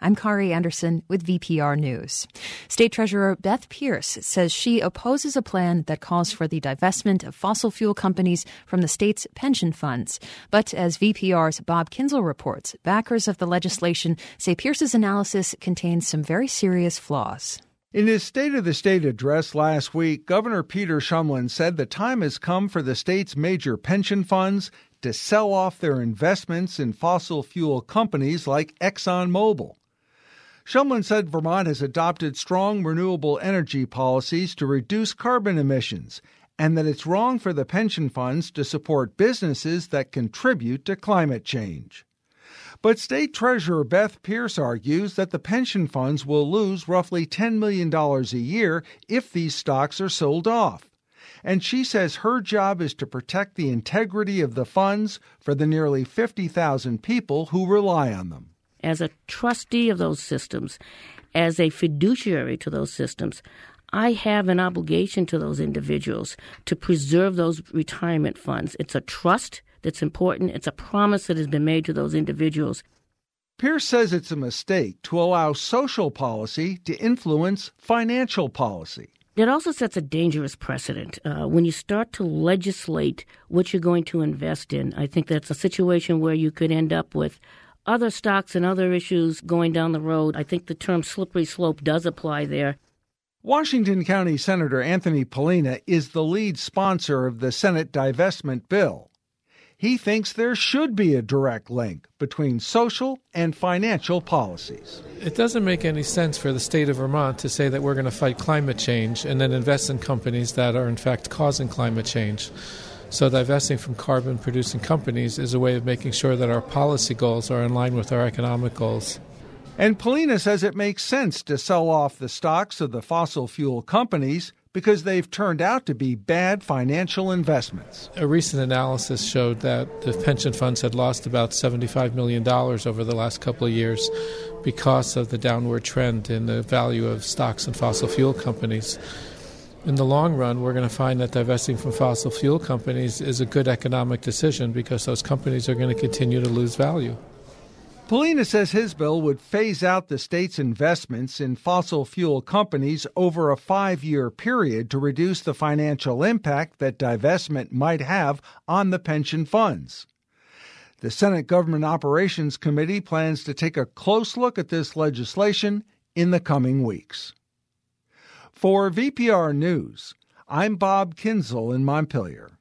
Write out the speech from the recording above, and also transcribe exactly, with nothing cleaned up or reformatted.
I'm Kari Anderson with V P R News. State Treasurer Beth Pearce says she opposes a plan that calls for the divestment of fossil fuel companies from the state's pension funds. But as V P R's Bob Kinzel reports, backers of the legislation say Pearce's analysis contains some very serious flaws. In his State of the State address last week, Governor Peter Shumlin said the time has come for the state's major pension funds to sell off their investments in fossil fuel companies like ExxonMobil. Shumlin said Vermont has adopted strong renewable energy policies to reduce carbon emissions, and that it's wrong for the pension funds to support businesses that contribute to climate change. But State Treasurer Beth Pearce argues that the pension funds will lose roughly ten million dollars a year if these stocks are sold off. And she says her job is to protect the integrity of the funds for the nearly fifty thousand people who rely on them. As a trustee of those systems, as a fiduciary to those systems, I have an obligation to those individuals to preserve those retirement funds. It's a trust that's important. It's a promise that has been made to those individuals. Pearce says it's a mistake to allow social policy to influence financial policy. It also sets a dangerous precedent. Uh, when you start to legislate what you're going to invest in, I think that's a situation where you could end up with other stocks and other issues going down the road. I think the term slippery slope does apply there. Washington County Senator Anthony Pollina is the lead sponsor of the Senate divestment bill. He thinks there should be a direct link between social and financial policies. It doesn't make any sense for the state of Vermont to say that we're going to fight climate change and then invest in companies that are in fact causing climate change. So divesting from carbon-producing companies is a way of making sure that our policy goals are in line with our economic goals. And Pollina says it makes sense to sell off the stocks of the fossil fuel companies because they've turned out to be bad financial investments. A recent analysis showed that the pension funds had lost about seventy-five million dollars over the last couple of years because of the downward trend in the value of stocks in fossil fuel companies. In the long run, we're going to find that divesting from fossil fuel companies is a good economic decision because those companies are going to continue to lose value. Pollina says his bill would phase out the state's investments in fossil fuel companies over a five-year period to reduce the financial impact that divestment might have on the pension funds. The Senate Government Operations Committee plans to take a close look at this legislation in the coming weeks. For V P R News, I'm Bob Kinzel in Montpelier.